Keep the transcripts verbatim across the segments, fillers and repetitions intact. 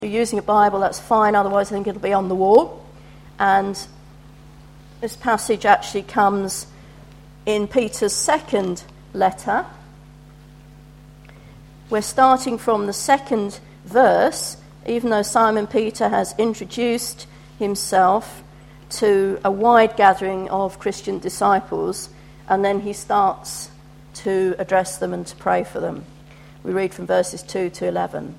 If you're using a Bible, that's fine, otherwise I think it'll be on the wall. And this passage actually comes in Peter's second letter. We're starting from the second verse, even though Simon Peter has introduced himself to a wide gathering of Christian disciples, and then he starts to address them and to pray for them. We read from verses two to eleven.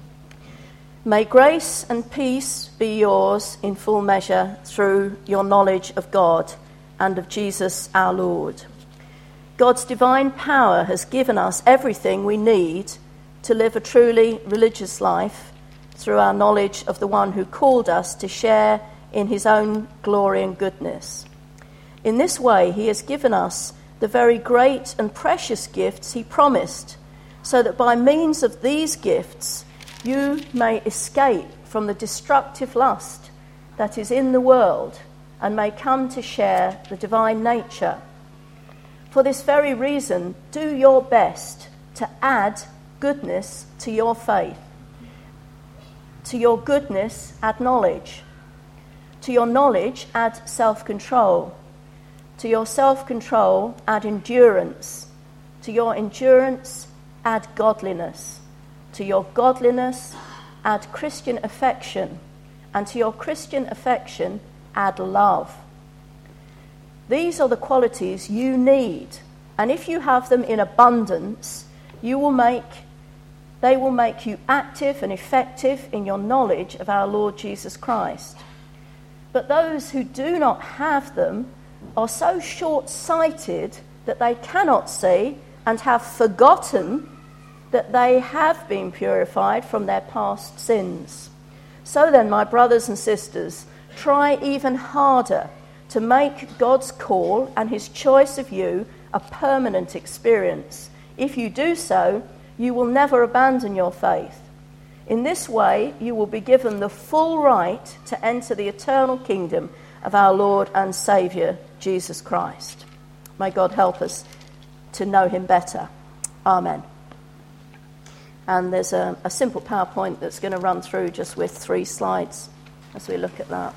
May grace and peace be yours in full measure through your knowledge of God and of Jesus our Lord. God's divine power has given us everything we need to live a truly religious life through our knowledge of the one who called us to share in his own glory and goodness. In this way, he has given us the very great and precious gifts he promised, so that by means of these gifts you may escape from the destructive lust that is in the world and may come to share the divine nature. For this very reason, do your best to add goodness to your faith. To your goodness, add knowledge. To your knowledge, add self-control. To your self-control, add endurance. To your endurance, add godliness. To your godliness, add Christian affection. And to your Christian affection, add love. These are the qualities you need. And if you have them in abundance, you will make, they will make you active and effective in your knowledge of our Lord Jesus Christ. But those who do not have them are so short-sighted that they cannot see and have forgotten that they have been purified from their past sins. So then, my brothers and sisters, try even harder to make God's call and his choice of you a permanent experience. If you do so, you will never abandon your faith. In this way, you will be given the full right to enter the eternal kingdom of our Lord and Saviour, Jesus Christ. May God help us to know him better. Amen. And there's a, a simple PowerPoint that's going to run through just with three slides as we look at that.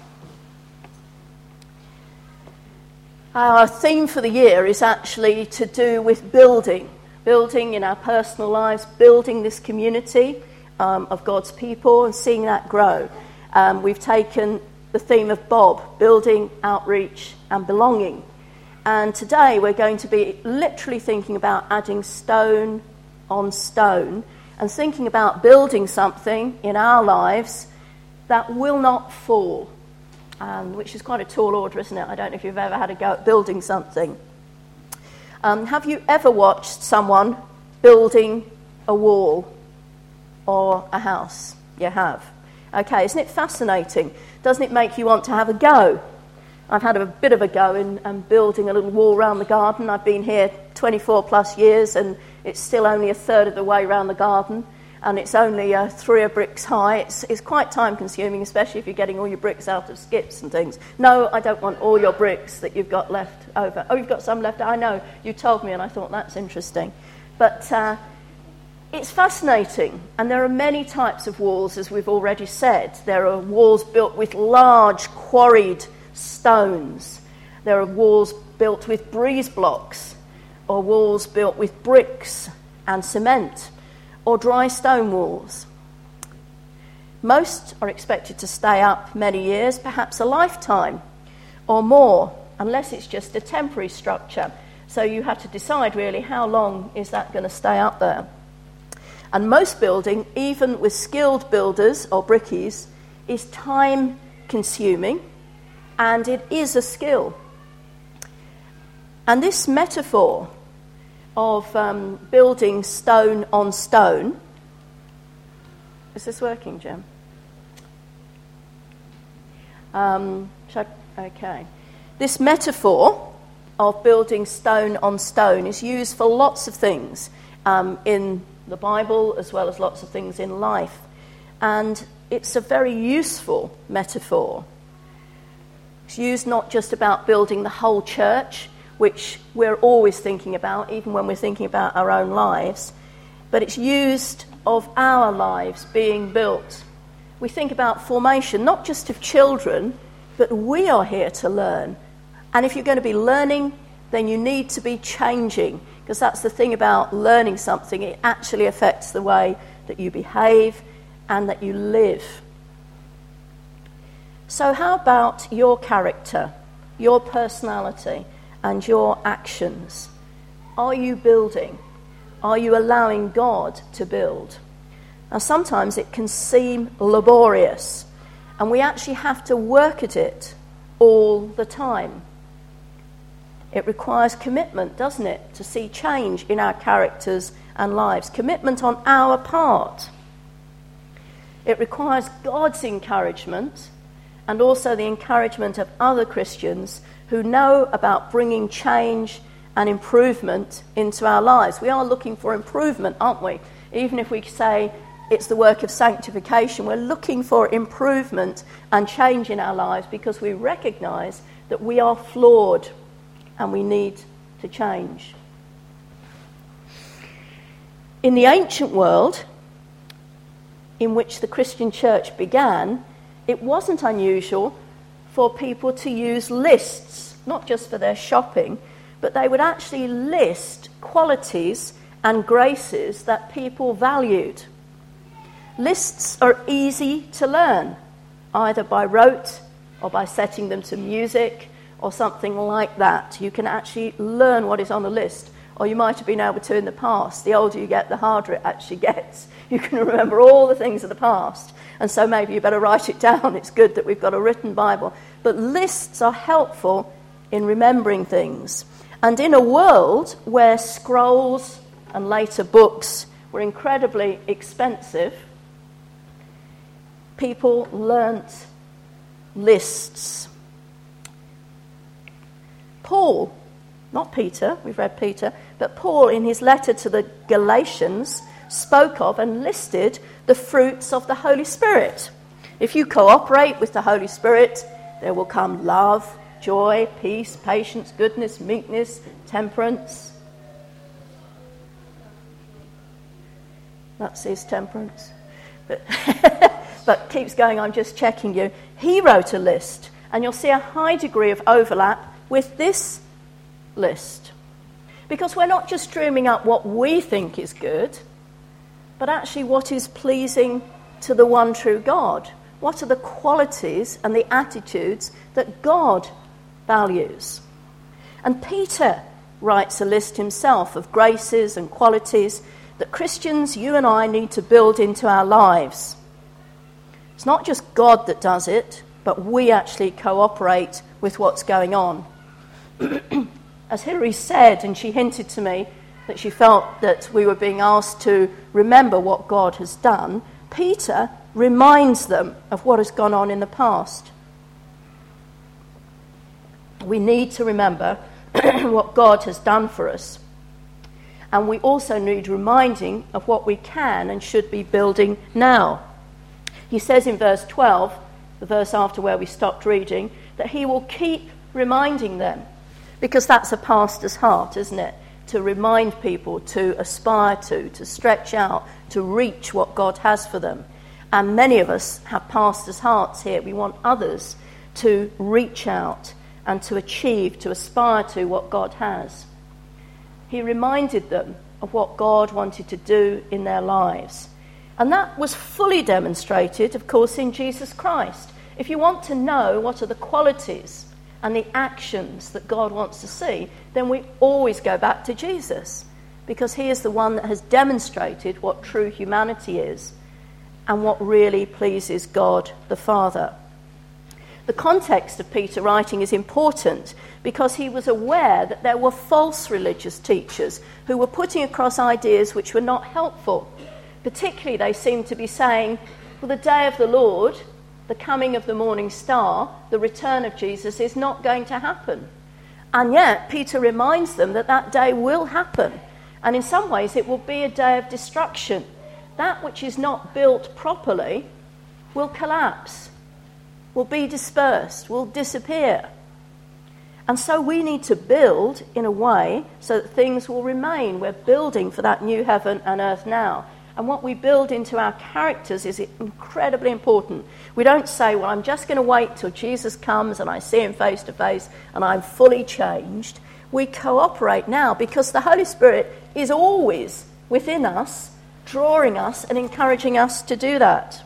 Our theme for the year is actually to do with building. Building in our personal lives, building this community um, of God's people and seeing that grow. Um, we've taken the theme of Bob, building, outreach and belonging. And today we're going to be literally thinking about adding stone on stone and thinking about building something in our lives that will not fall, um, which is quite a tall order, isn't it? I don't know if you've ever had a go at building something. Um, have you ever watched someone building a wall or a house? You have. Okay, isn't it fascinating? Doesn't it make you want to have a go? I've had a bit of a go in um, building a little wall around the garden. I've been here twenty-four plus years and it's still only a third of the way around the garden and it's only uh, three bricks high. It's, it's quite time consuming, especially if you're getting all your bricks out of skips and things. No, I don't want all your bricks that you've got left over. Oh, you've got some left? I know, you told me and I thought that's interesting. But uh, it's fascinating, and there are many types of walls, as we've already said. There are walls built with large quarried stones. There are walls built with breeze blocks, or walls built with bricks and cement, or dry stone walls. Most are expected to stay up many years, perhaps a lifetime or more, unless it's just a temporary structure. So you have to decide really how long is that going to stay up there. And most building, even with skilled builders or brickies, is time consuming, and it is a skill. And this metaphor of um, building stone on stone, is this working, Jim? Um, should I, okay. This metaphor of building stone on stone is used for lots of things um, in the Bible as well as lots of things in life. And it's a very useful metaphor. It's used not just about building the whole church, which we're always thinking about, even when we're thinking about our own lives, but it's used of our lives being built we think about formation, not just of children, but we are here to learn. And if you're going to be learning, then you need to be changing, because that's the thing about learning something. It actually affects the way that you behave and that you live. So how about your character, your personality, and your actions? Are you building? Are you allowing God to build? Now, sometimes it can seem laborious, and we actually have to work at it all the time. It requires commitment, doesn't it, to see change in our characters and lives. Commitment on our part. It requires God's encouragement and also the encouragement of other Christians who know about bringing change and improvement into our lives. We are looking for improvement, aren't we? Even if we say it's the work of sanctification, we're looking for improvement and change in our lives because we recognise that we are flawed and we need to change. In the ancient world in which the Christian church began, it wasn't unusual for people to use lists, not just for their shopping, but they would actually list qualities and graces that people valued. Lists are easy to learn, either by rote or by setting them to music or something like that. You can actually learn what is on the list, or you might have been able to in the past. The older you get, the harder it actually gets. You can remember all the things of the past, and so maybe you better write it down. It's good that we've got a written Bible. But lists are helpful in remembering things. And in a world where scrolls and later books were incredibly expensive, people learnt lists. Paul, not Peter, we've read Peter, but Paul in his letter to the Galatians spoke of and listed the fruits of the Holy Spirit. If you cooperate with the Holy Spirit, there will come love, joy, peace, patience, goodness, meekness, temperance. That says temperance. But, but keeps going, I'm just checking you. He wrote a list, and you'll see a high degree of overlap with this list. Because we're not just dreaming up what we think is good, but actually what is pleasing to the one true God. What are the qualities and the attitudes that God values? And Peter writes a list himself of graces and qualities that Christians, you and I, need to build into our lives. It's not just God that does it, but we actually cooperate with what's going on. As Hilary said, and she hinted to me that she felt that we were being asked to remember what God has done, Peter reminds them of what has gone on in the past. We need to remember what God has done for us. And we also need reminding of what we can and should be building now. He says in verse twelve, the verse after where we stopped reading, that he will keep reminding them. Because that's a pastor's heart, isn't it? To remind people, to aspire to, to stretch out, to reach what God has for them. And many of us have pastors' hearts here. We want others to reach out and to achieve, to aspire to what God has. He reminded them of what God wanted to do in their lives. And that was fully demonstrated, of course, in Jesus Christ. If you want to know what are the qualities and the actions that God wants to see, then we always go back to Jesus, because he is the one that has demonstrated what true humanity is and what really pleases God the Father. The context of Peter writing is important because he was aware that there were false religious teachers who were putting across ideas which were not helpful. Particularly, they seemed to be saying, well, the day of the Lord, the coming of the morning star, the return of Jesus is not going to happen. And yet, Peter reminds them that that day will happen. And in some ways, it will be a day of destruction. That which is not built properly will collapse, will be dispersed, will disappear. And so we need to build in a way so that things will remain. We're building for that new heaven and earth now. And what we build into our characters is incredibly important. We don't say, well, I'm just going to wait till Jesus comes and I see him face to face and I'm fully changed. We cooperate now because the Holy Spirit is always within us, drawing us and encouraging us to do that.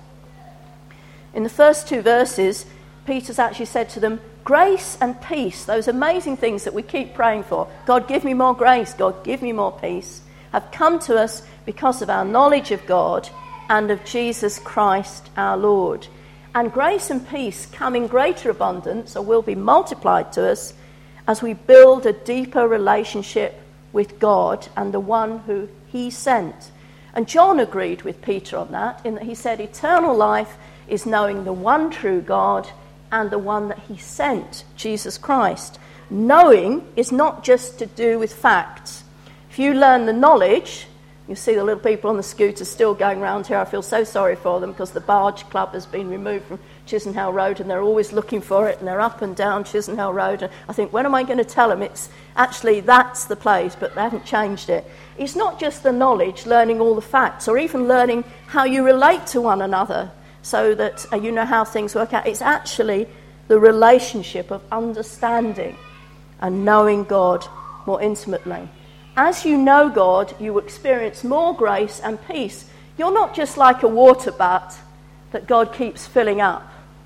In the first two verses, Peter's actually said to them, grace and peace, those amazing things that we keep praying for, God, give me more grace, God, give me more peace, have come to us because of our knowledge of God and of Jesus Christ our Lord. And grace and peace come in greater abundance, or will be multiplied to us, as we build a deeper relationship with God and the one who he sent. And John agreed with Peter on that, in that he said eternal life is knowing the one true God and the one that he sent, Jesus Christ. Knowing is not just to do with facts. If you learn the knowledge, you see the little people on the scooters still going around here. I feel so sorry for them because the Barge Club has been removed from Chisenhall Road and they're always looking for it and they're up and down Chisenhall Road. And I think, when am I going to tell them it's actually that's the place, but they haven't changed it. It's not just the knowledge, learning all the facts, or even learning how you relate to one another so that uh, you know how things work out. It's actually the relationship of understanding and knowing God more intimately. As you know God, you experience more grace and peace. You're not just like a water butt that God keeps filling up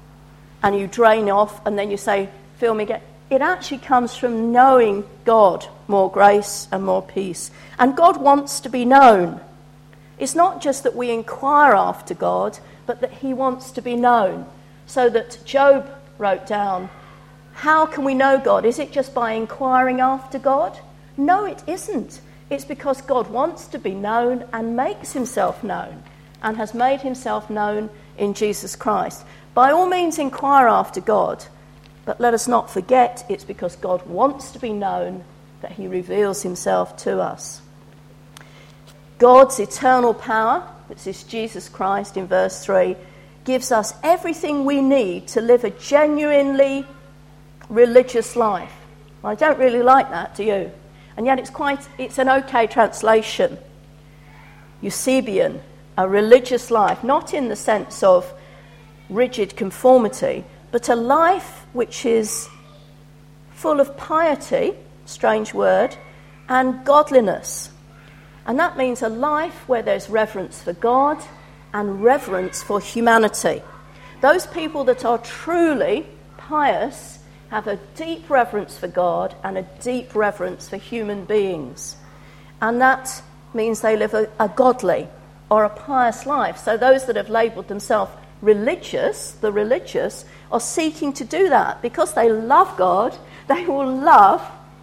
and you drain off and then you say, fill me again. It actually comes from knowing God, more grace and more peace. And God wants to be known. It's not just that we inquire after God, but that he wants to be known. So that Job wrote down, how can we know God? Is it just by inquiring after God? No, it isn't. It's because God wants to be known and makes himself known and has made himself known in Jesus Christ. By all means, inquire after God, but let us not forget it's because God wants to be known that he reveals himself to us. God's eternal power, which is Jesus Christ in verse three, gives us everything we need to live a genuinely religious life. Well, I don't really like that, do you? And yet it's quite, it's an okay translation. Eusebian, a religious life, not in the sense of rigid conformity, but a life which is full of piety, strange word, and godliness. And that means a life where there's reverence for God and reverence for humanity. Those people that are truly pious have a deep reverence for God and a deep reverence for human beings. And that means they live a, a godly or a pious life. So those that have labelled themselves religious, the religious, are seeking to do that. Because they love God, they will love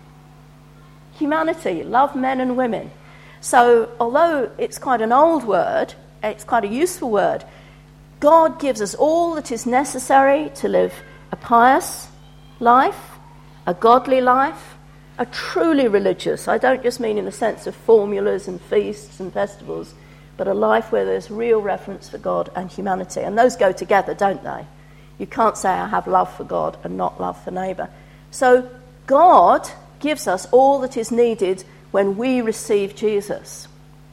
humanity, love men and women. So although it's quite an old word, it's quite a useful word, God gives us all that is necessary to live a pious life, a godly life, a truly religious. I don't just mean in the sense of formulas and feasts and festivals, but a life where there's real reverence for God and humanity. And those go together, don't they? You can't say I have love for God and not love for neighbour. So God gives us all that is needed when we receive Jesus.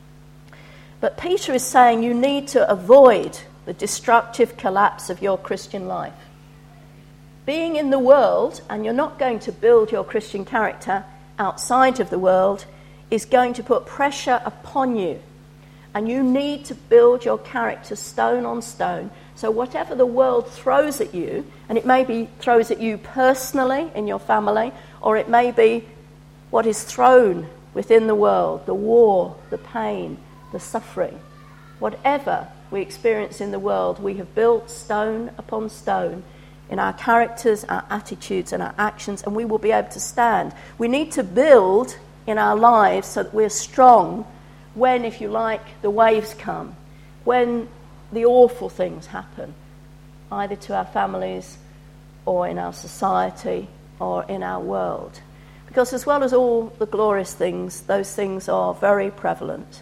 But Peter is saying you need to avoid the destructive collapse of your Christian life. Being in the world, and you're not going to build your Christian character outside of the world, is going to put pressure upon you. And you need to build your character stone on stone. So whatever the world throws at you, and it may be throws at you personally in your family, or it may be what is thrown within the world, the war, the pain, the suffering. Whatever we experience in the world, we have built stone upon stone in our characters, our attitudes, and our actions, and we will be able to stand. We need to build in our lives so that we're strong when, if you like, the waves come, when the awful things happen, either to our families or in our society or in our world. Because as well as all the glorious things, those things are very prevalent.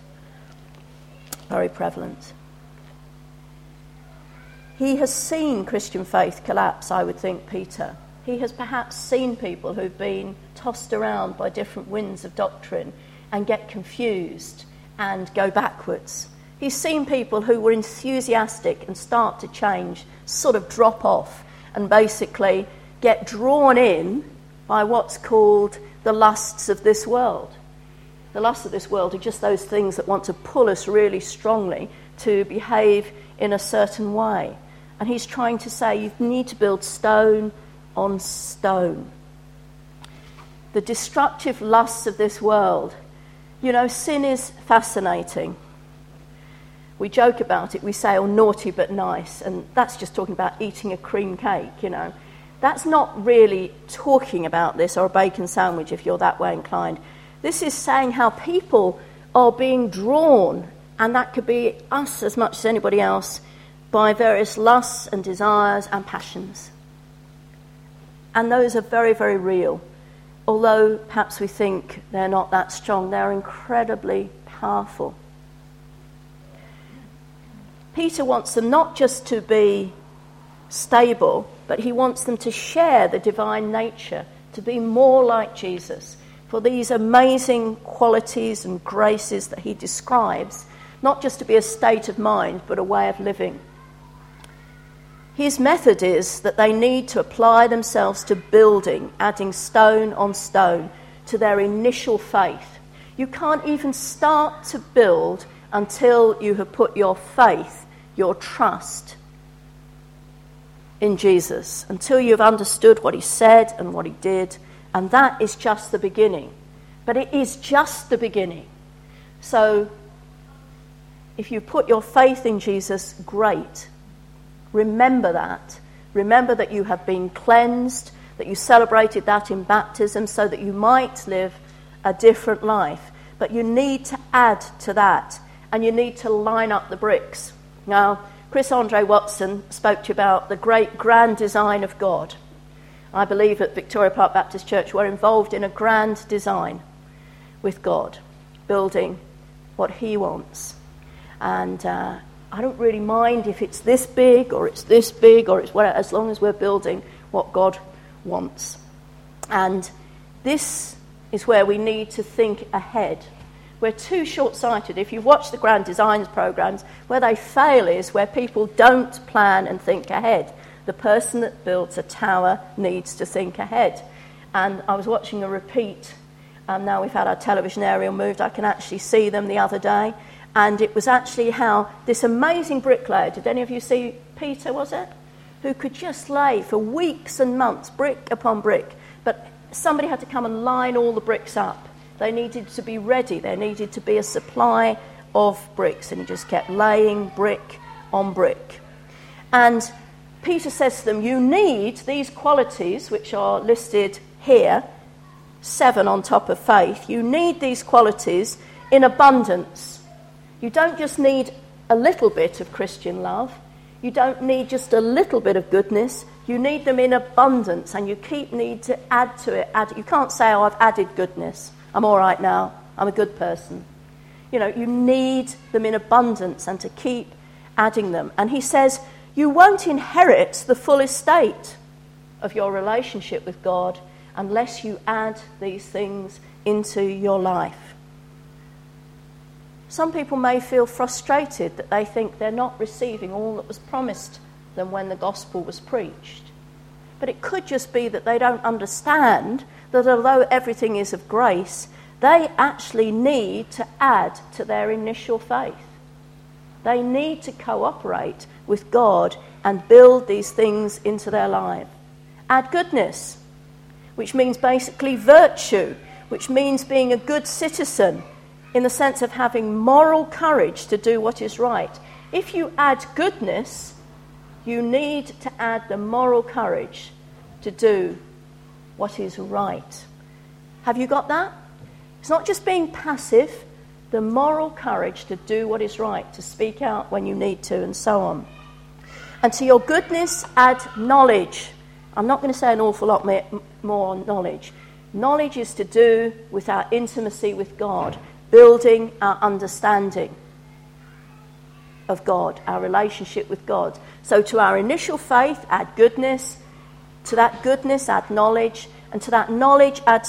Very prevalent. He has seen Christian faith collapse, I would think, Peter. He has perhaps seen people who've been tossed around by different winds of doctrine and get confused and go backwards. He's seen people who were enthusiastic and start to change, sort of drop off, and basically get drawn in by what's called the lusts of this world. The lusts of this world are just those things that want to pull us really strongly to behave in a certain way. And he's trying to say you need to build stone on stone. The destructive lusts of this world. You know, sin is fascinating. We joke about it, we say, oh, naughty but nice, and that's just talking about eating a cream cake, you know. That's not really talking about this, or a bacon sandwich if you're that way inclined. This is saying how people are being drawn, and that could be us as much as anybody else, by various lusts and desires and passions. And those are very, very real. Although perhaps we think they're not that strong, they're incredibly powerful. Peter wants them not just to be stable, but he wants them to share the divine nature, to be more like Jesus. For these amazing qualities and graces that he describes, not just to be a state of mind, but a way of living. His method is that they need to apply themselves to building, adding stone on stone to their initial faith. You can't even start to build until you have put your faith, your trust in Jesus, until you've understood what he said and what he did, and that is just the beginning. But it is just the beginning. So if you put your faith in Jesus, great. Remember that. Remember that you have been cleansed, that you celebrated that in baptism so that you might live a different life. But you need to add to that, and you need to line up the bricks. Now, Chris Andre Watson spoke to you about the great grand design of God. I believe at Victoria Park Baptist Church we're involved in a grand design with God, building what he wants. And uh, I don't really mind if it's this big or it's this big or it's whatever, as long as we're building what God wants. And this is where we need to think ahead. We're too short-sighted. If you watch the grand designs programs, where they fail is where people don't plan and think ahead. The person that builds a tower needs to think ahead. And I was watching a repeat, and now we've had our television aerial moved, I can actually see them the other day. And it was actually how this amazing bricklayer, did any of you see Peter, was it? Who could just lay for weeks and months, brick upon brick. But somebody had to come and line all the bricks up. They needed to be ready. There needed to be a supply of bricks. And he just kept laying brick on brick. And Peter says to them, you need these qualities, which are listed here, seven on top of faith. You need these qualities in abundance. You don't just need a little bit of Christian love. You don't need just a little bit of goodness. You need them in abundance, and you keep need to add to it. Add, you can't say, oh, I've added goodness. I'm all right now. I'm a good person. You know, you need them in abundance and to keep adding them. And he says, you won't inherit the full estate of your relationship with God unless you add these things into your life. Some people may feel frustrated that they think they're not receiving all that was promised them when the gospel was preached. But it could just be that they don't understand that although everything is of grace, they actually need to add to their initial faith. They need to cooperate with God and build these things into their life. Add goodness, which means basically virtue, which means being a good citizen in the sense of having moral courage to do what is right. If you add goodness, you need to add the moral courage to do what is right. Have you got that? It's not just being passive, the moral courage to do what is right, to speak out when you need to, and so on. And to your goodness, add knowledge. I'm not going to say an awful lot more on knowledge. Knowledge is to do with our intimacy with God, building our understanding of God, our relationship with God. So to our initial faith, add goodness. To that goodness, add knowledge. And to that knowledge, add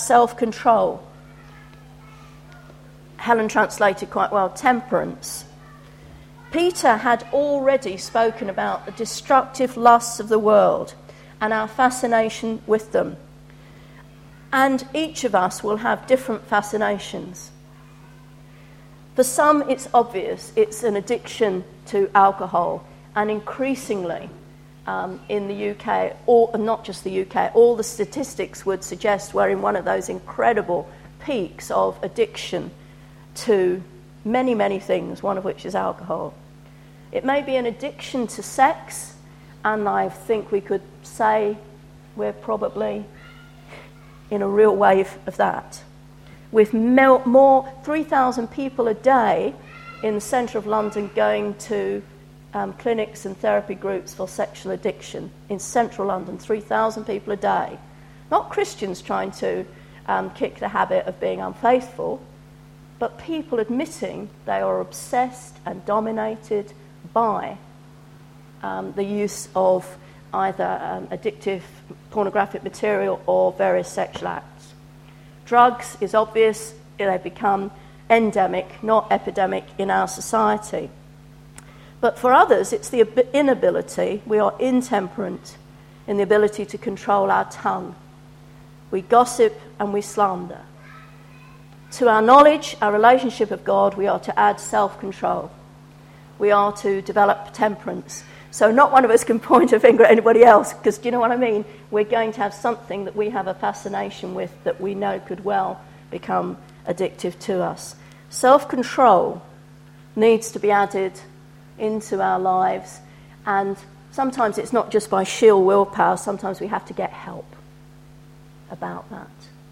self-control. Helen translated quite well, temperance. Peter had already spoken about the destructive lusts of the world and our fascination with them. And each of us will have different fascinations. For some, it's obvious. It's an addiction to alcohol. And increasingly, um, in the U K, or not just the U K, all the statistics would suggest we're in one of those incredible peaks of addiction to many, many things, one of which is alcohol. It may be an addiction to sex, and I think we could say we're probably in a real wave of that. With more, three thousand people a day in the centre of London going to um, clinics and therapy groups for sexual addiction. In central London, three thousand people a day. Not Christians trying to um, kick the habit of being unfaithful, but people admitting they are obsessed and dominated by um, the use of either um, addictive pornographic material or various sexual acts. Drugs is obvious, they become endemic, not epidemic in our society. But for others, it's the inability, we are intemperate in the ability to control our tongue. We gossip and we slander. To our knowledge, our relationship of God, we are to add self-control. We are to develop temperance. So not one of us can point a finger at anybody else, because do you know what I mean? We're going to have something that we have a fascination with that we know could well become addictive to us. Self-control needs to be added into our lives, and sometimes it's not just by sheer willpower, sometimes we have to get help about that.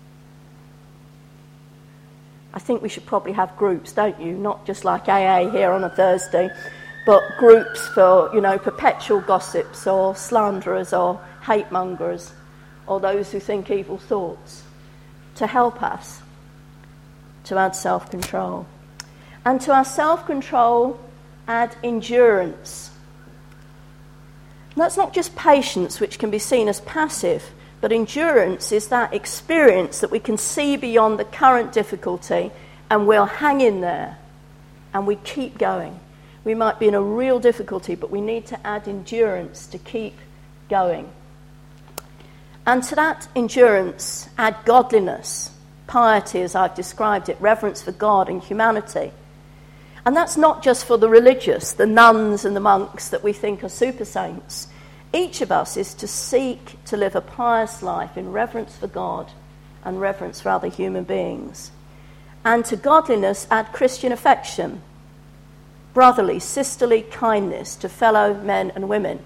I think we should probably have groups, don't you? Not just like A A here on a Thursday, but groups for, you know, perpetual gossips or slanderers or hate mongers or those who think evil thoughts, to help us to add self-control. And to our self-control, add endurance. And that's not just patience, which can be seen as passive, but endurance is that experience that we can see beyond the current difficulty and we'll hang in there and we keep going. We might be in a real difficulty, but we need to add endurance to keep going. And to that endurance, add godliness, piety as I've described it, reverence for God and humanity. And that's not just for the religious, the nuns and the monks that we think are super saints. Each of us is to seek to live a pious life in reverence for God and reverence for other human beings. And to godliness, add Christian affection, brotherly, sisterly kindness to fellow men and women.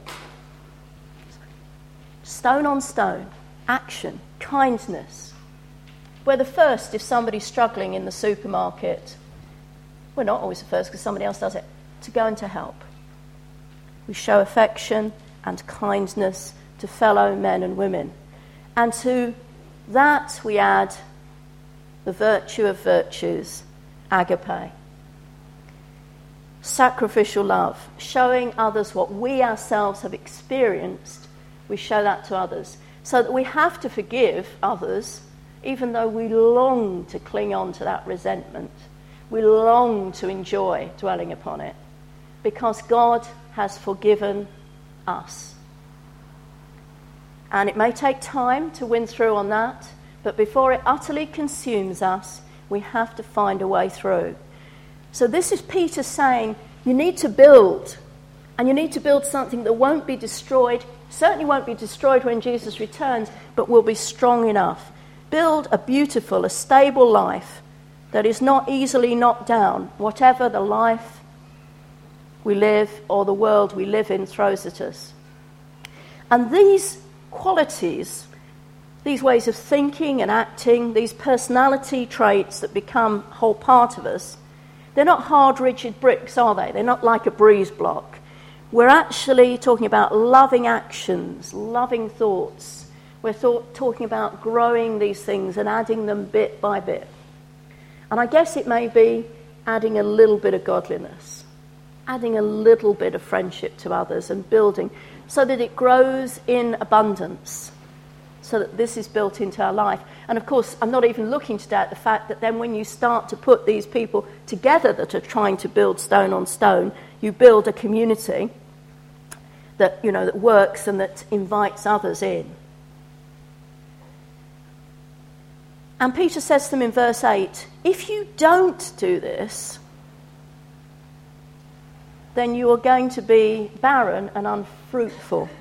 Stone on stone, action, kindness. We're the first if somebody's struggling in the supermarket. We're not always the first because somebody else does it, to go and to help. We show affection and kindness to fellow men and women. And to that we add the virtue of virtues, agape. Sacrificial love, showing others what we ourselves have experienced, we show that to others. So that we have to forgive others, even though we long to cling on to that resentment. We long to enjoy dwelling upon it, because God has forgiven us. And it may take time to win through on that, but before it utterly consumes us, we have to find a way through. So this is Peter saying, you need to build, and you need to build something that won't be destroyed, certainly won't be destroyed when Jesus returns, but will be strong enough. Build a beautiful, a stable life that is not easily knocked down, whatever the life we live or the world we live in throws at us. And these qualities, these ways of thinking and acting, these personality traits that become a whole part of us, they're not hard, rigid bricks, are they? They're not like a breeze block. We're actually talking about loving actions, loving thoughts. We're thought, talking about growing these things and adding them bit by bit. And I guess it may be adding a little bit of godliness, adding a little bit of friendship to others and building so that it grows in abundance, so that this is built into our life. And of course, I'm not even looking today at the fact that then when you start to put these people together that are trying to build stone on stone, You build a community that, you know, that works and that invites others in. And Peter says to them in verse eight, if you don't do this, then you are going to be barren and unfruitful.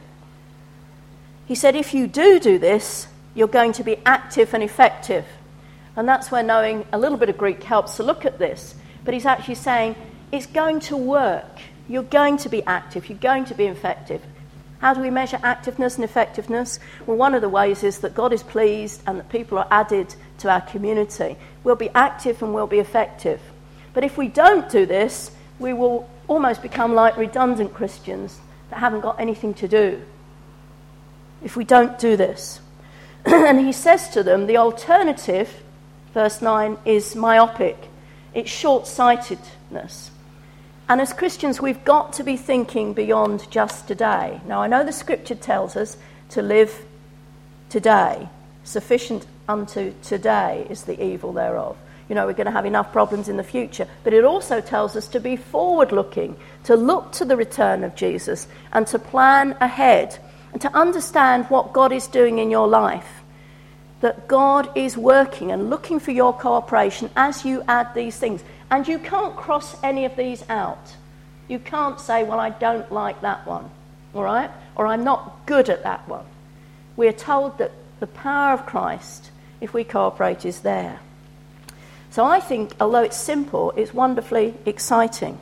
He said, if you do do this, you're going to be active and effective. And that's where knowing a little bit of Greek helps to look at this. But he's actually saying, it's going to work. You're going to be active. You're going to be effective. How do we measure activeness and effectiveness? Well, one of the ways is that God is pleased and that people are added to our community. We'll be active and we'll be effective. But if we don't do this, we will almost become like redundant Christians that haven't got anything to do. If we don't do this. And he says to them, the alternative, verse nine, is myopic. It's short-sightedness. And as Christians, we've got to be thinking beyond just today. Now, I know the scripture tells us to live today. Sufficient unto today is the evil thereof. You know, we're going to have enough problems in the future. But it also tells us to be forward-looking, to look to the return of Jesus and to plan ahead and to understand what God is doing in your life. That God is working and looking for your cooperation as you add these things. And you can't cross any of these out. You can't say, well, I don't like that one, all right? Or I'm not good at that one. We're told that the power of Christ, if we cooperate, is there. So I think, although it's simple, it's wonderfully exciting.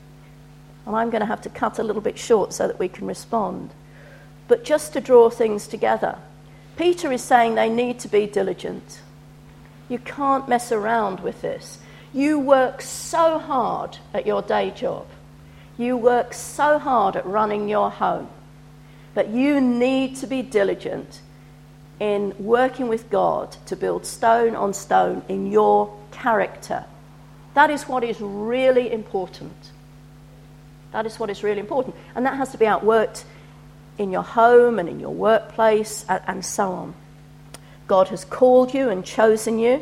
And I'm going to have to cut a little bit short so that we can respond. But just to draw things together, Peter is saying they need to be diligent. You can't mess around with this. You work so hard at your day job. You work so hard at running your home. But you need to be diligent in working with God to build stone on stone in your character. That is what is really important. That is what is really important. And that has to be outworked in your home and in your workplace and, and so on. God has called you and chosen you.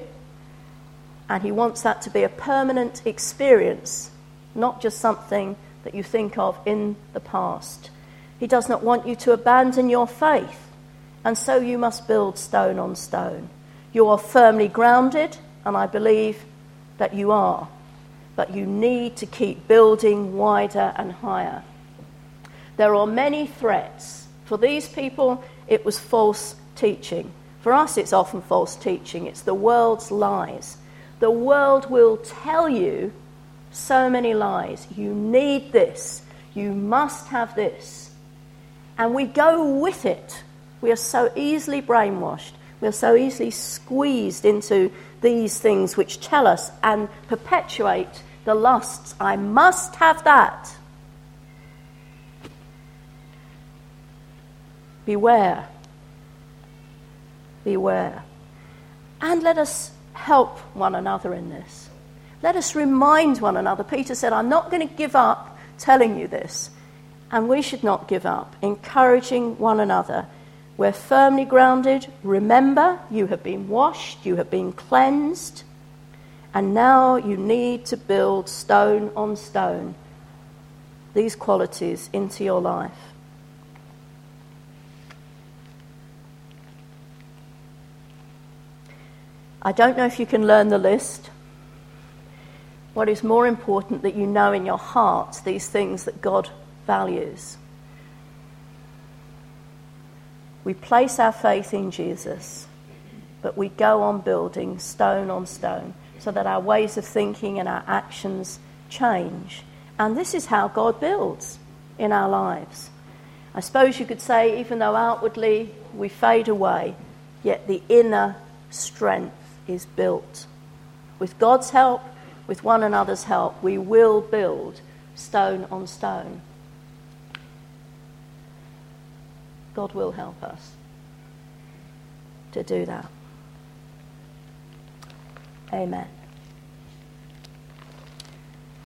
And he wants that to be a permanent experience, not just something that you think of in the past. He does not want you to abandon your faith, and so you must build stone on stone. You are firmly grounded, and I believe that you are, but you need to keep building wider and higher. There are many threats. For these people, it was false teaching. For us, it's often false teaching. It's the world's lies. The world will tell you so many lies. You need this. You must have this. And we go with it. We are so easily brainwashed. We are so easily squeezed into these things which tell us and perpetuate the lusts. I must have that. Beware. Beware. And let us help one another in this. Let us remind one another. Peter said, I'm not going to give up telling you this. And we should not give up, encouraging one another. We're firmly grounded. Remember, you have been washed, you have been cleansed, and now you need to build stone on stone these qualities into your life. I don't know if you can learn the list. What is more important that you know in your heart these things that God values. We place our faith in Jesus, but we go on building stone on stone so that our ways of thinking and our actions change. And this is how God builds in our lives. I suppose you could say, even though outwardly we fade away, yet the inner strength is built. With God's help, with one another's help, we will build stone on stone. God will help us to do that. Amen.